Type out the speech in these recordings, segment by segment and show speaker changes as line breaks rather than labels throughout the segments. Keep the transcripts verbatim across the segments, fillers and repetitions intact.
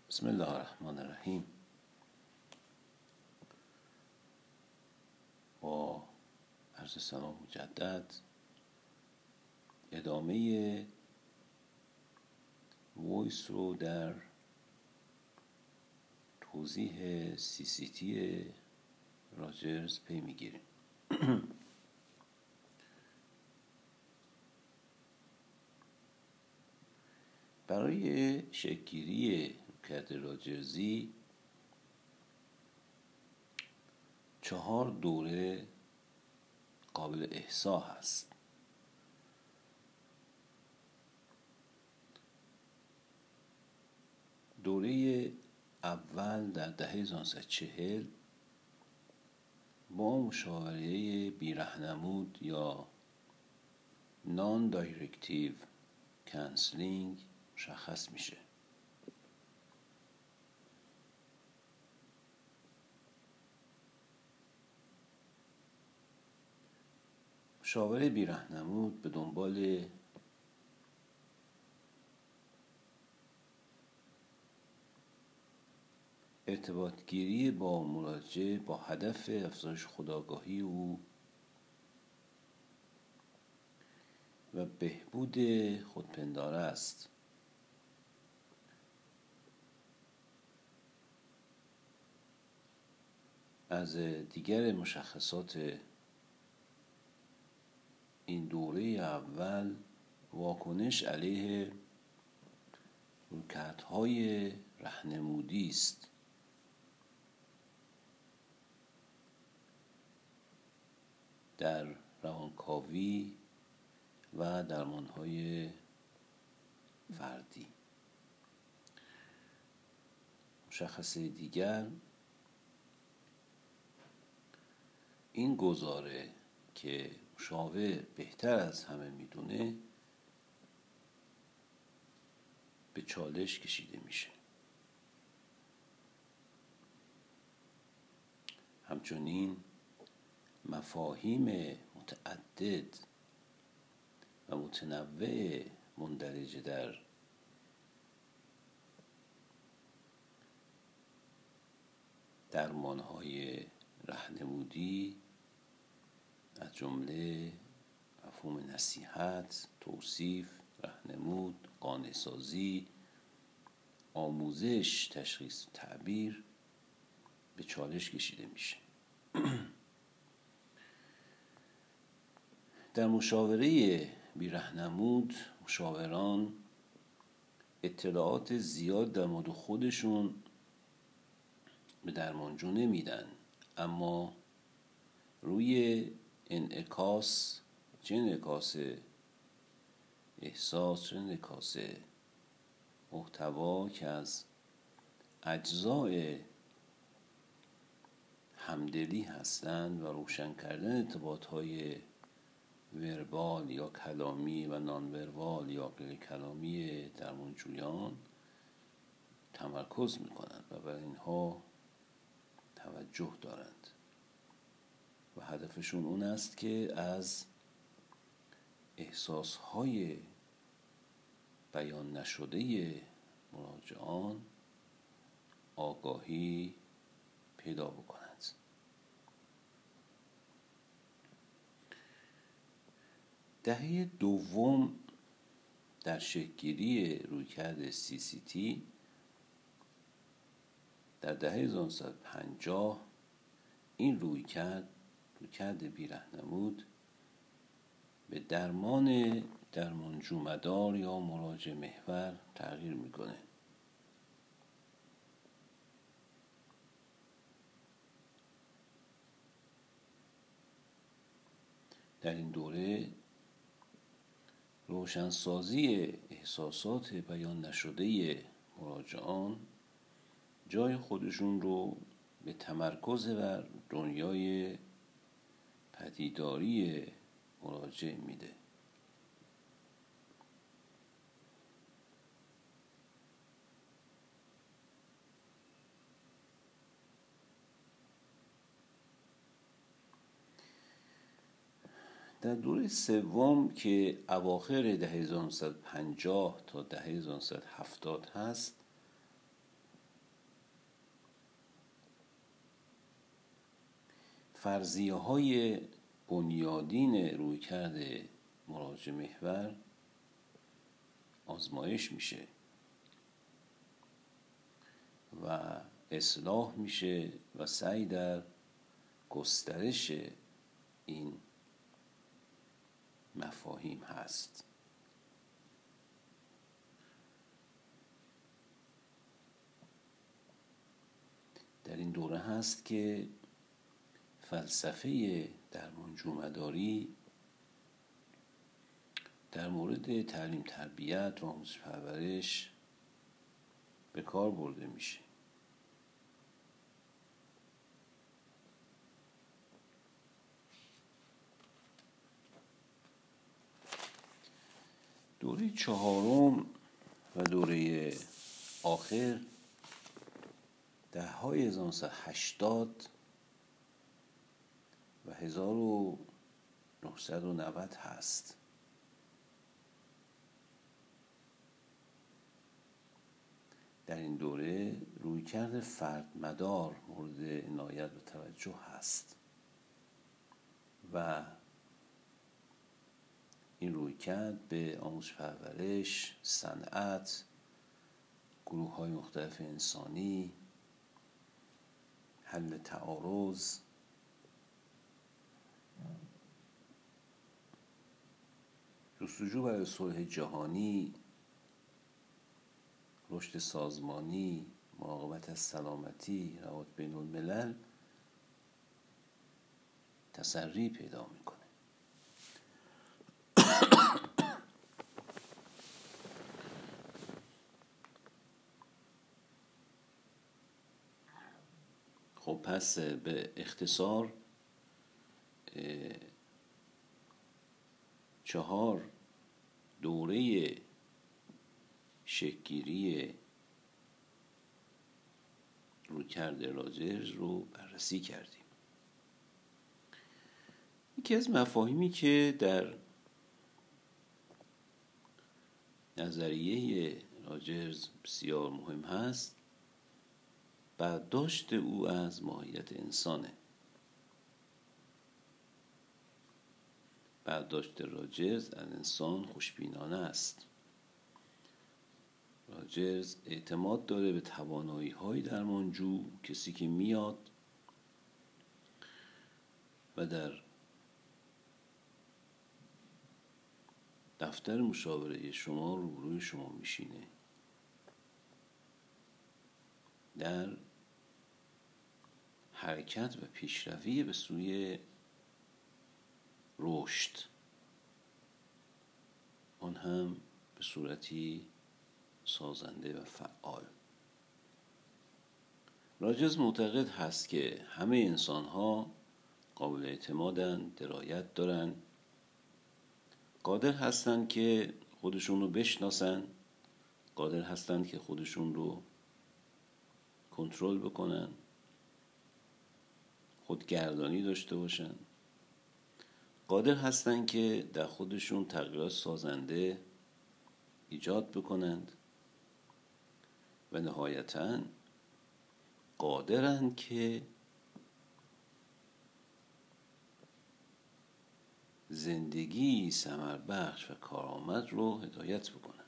بسم الله الرحمن الرحیم. با عرض سلام مجدد ادامه وایس رو در توضیح سی سی تی راجرز پی میگیریم. برای شکل‌گیری رویکرد راجرزی چهار دوره قابل احصا هست. دوره اول در دهه هزار و نهصد و چهل با مشاوره بیرهنمود یا نان دایرکتیو کانسلینگ مشخص میشه. مشاوره بیرهنمود به دنبال ارتباط گیری با مراجع با هدف افزایش خودآگاهی او و بهبود خودپنداره است. از دیگر مشخصات این دوره اول واکنش علیه رویکردهای راهنمودی است. در روانکاوی و درمانهای فردی. مشخصه دیگر این گزاره که مشاور بهتر از همه میدونه به چالش کشیده میشه. همچنین مفاهیم متعدد و متنوع مندرج در درمانهای راهنمودی از جمله مفهوم نصیحت، توصیف، راهنمود، قانع سازی، آموزش، تشخیص و تعبیر به چالش کشیده میشه. در مشاوره بیرهنمود مشاوران اطلاعات زیاد در مورد خودشون به درمانجو نمیدن، اما روی انعکاس، چه انعکاس احساس چه انعکاس محتوا که از اجزای همدلی هستند و روشن کردن ارتباطهای وربال یا کلامی و نان وربال یا غیر کلامی درمانجویان تمرکز میکنند و بر اینها توجه دارند و هدفشون اون است که از احساسهای بیان نشده مراجعان آگاهی پیدا بکنند. دهه دوم در شکل‌گیری رویکرد سی سی تی در دهه هزار و نهصد و پنجاه این رویکرد رویکرد بیرهنمود به درمان درمانجو مدار یا مراجع محور تغییر میکنه. در این دوره روشنسازی احساسات بیان نشده مراجعان جای خودشون رو به تمرکز بر دنیای پدیداری مراجع میده. در دوره سوم که اواخر دهه هزار و نهصد و پنجاه تا دهه هزار و نهصد و هفتاد هست فرضیه های بنیادین رویکرد مراجع محور آزمایش میشه و اصلاح میشه و سعی در گسترش این مفاهیم هست. در این دوره هست که فلسفه درمانجومداری در مورد تعلیم تربیت و آموزش پرورش به کار برده میشه. دوره چهارم و دوره آخر دههای هزار و نهصد و هشتاد و هزار و نهصد و نود هست. در این دوره رویکرد فردمدار مورد عنایت و توجه هست و این رویکرد به آموزش پرورش، صنعت، گروه‌های مختلف انسانی، حل تعارض، جستجو برای صلح جهانی، رشد سازمانی، مراقبت از سلامتی، روابط بین الملل تسری پیدا میکنه. خب پس به اختصار چهار دوره شکل‌گیری رویکرد راجرز رو بررسی کردیم. یکی از مفاهیمی که در نظریه راجرز بسیار مهم هست برداشت او از ماهیت انسانه. برداشت راجرز از انسان خوشبینانه است. راجرز اعتماد داره به توانایی های درمانجو، کسی که میاد و در دفتر مشاوره شما روبروی شما میشینه، در حرکت و پیشروی به سوی رشد، آن هم به صورتی سازنده و فعال. راجرز معتقد هست که همه انسان ها قابل اعتمادن، درایت دارن، قادر هستن که خودشون رو بشناسن، قادر هستن که خودشون رو کنترل بکنن، خودگردانی داشته باشن، قادر هستن که در خودشون تغییرات سازنده ایجاد بکنند و نهایتاً قادرن که زندگی ثمربخش و کارآمد رو هدایت بکنن.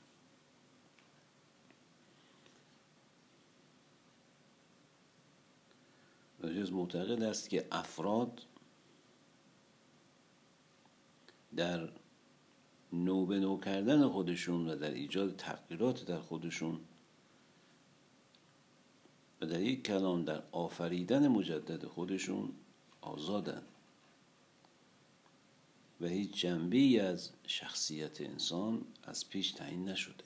راجرز معتقد است که افراد در نو به نو کردن خودشون و در ایجاد تغییرات در خودشون و در یک کلام در آفریدن مجدد خودشون آزادن و هیچ جنبه‌ای از شخصیت انسان از پیش تعیین نشده.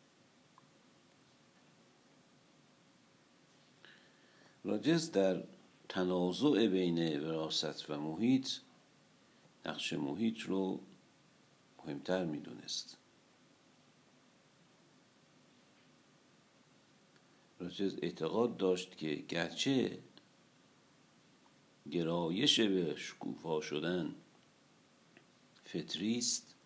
راجرز در تنازع بین وراثت و محیط نقش محیط رو مهمتر میدونست. راجرز اعتقاد داشت که گرچه گرایش به شکوفا شدن فطری است،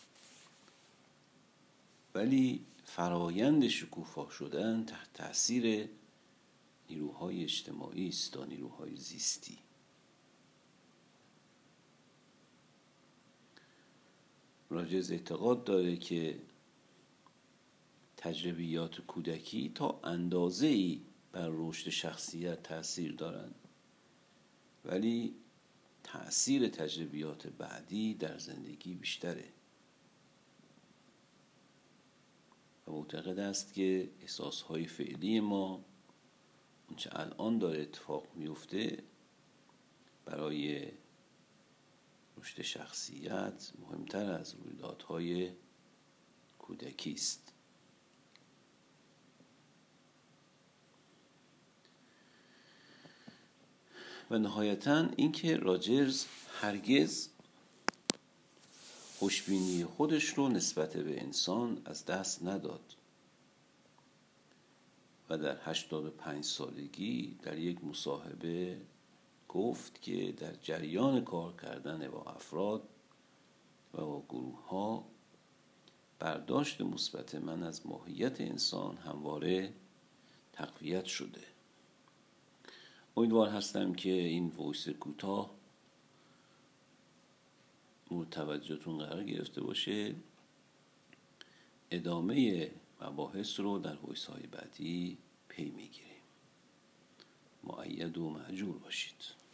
ولی فرایند شکوفا شدن تحت تأثیر نیروهای اجتماعی است تا نیروهای زیستی. راجرز اعتقاد داره که تجربیات کودکی تا اندازه‌ای بر رشد شخصیت تأثیر دارند، ولی تأثیر تجربیات بعدی در زندگی بیشتره و معتقد است که احساسهای فعلی ما، اونچه الان داره اتفاق میفته، برای رشد شخصیت مهمتر از رویدادهای کودکی است. و نهایتاً اینکه راجرز هرگز خوشبینی خودش رو نسبت به انسان از دست نداد و در هشتاد و پنج سالگی در یک مصاحبه گفت که در جریان کار کردن با افراد و با گروه ها برداشت مثبت من از ماهیت انسان همواره تقویت شده. امیدوار هستم که این وایس کوتاه مورد توجهتون قرار گرفته باشه. ادامه مباحث رو در وایس های بعدی پی میگیریم. مؤید و مأجور باشید.